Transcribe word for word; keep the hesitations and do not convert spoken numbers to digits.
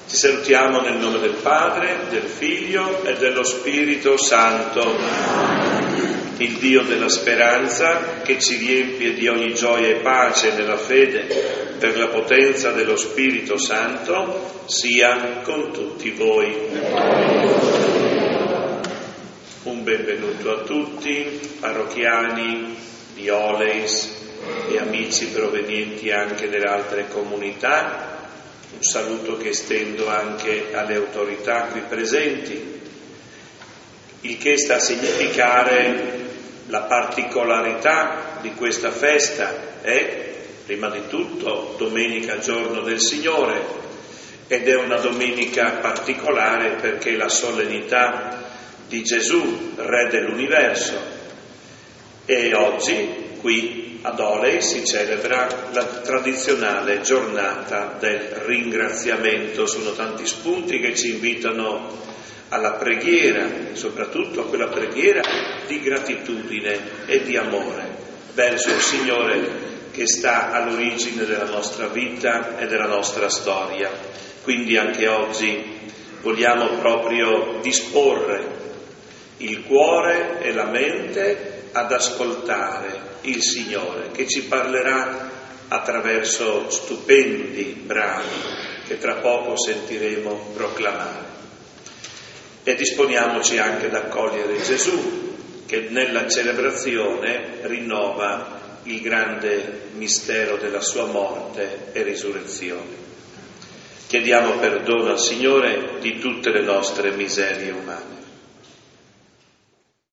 Ti salutiamo nel nome del Padre, del Figlio e dello Spirito Santo. Il Dio della speranza, che ci riempie di ogni gioia e pace nella fede per la potenza dello Spirito Santo, sia con tutti voi. Un benvenuto a tutti, parrocchiani, di Oleis e amici provenienti anche dalle altre comunità. Un saluto che estendo anche alle autorità qui presenti, il che sta a significare la particolarità di questa festa è, prima di tutto, domenica giorno del Signore, ed è una domenica particolare perché la solennità di Gesù, Re dell'universo, e oggi qui ad Olei si celebra la tradizionale giornata del ringraziamento. Sono tanti spunti che ci invitano alla preghiera, soprattutto a quella preghiera di gratitudine e di amore verso il Signore che sta all'origine della nostra vita e della nostra storia. Quindi anche oggi vogliamo proprio disporre il cuore e la mente ad ascoltare il Signore, che ci parlerà attraverso stupendi brani che tra poco sentiremo proclamare. E disponiamoci anche ad accogliere Gesù, che nella celebrazione rinnova il grande mistero della sua morte e risurrezione. Chiediamo perdono al Signore di tutte le nostre miserie umane.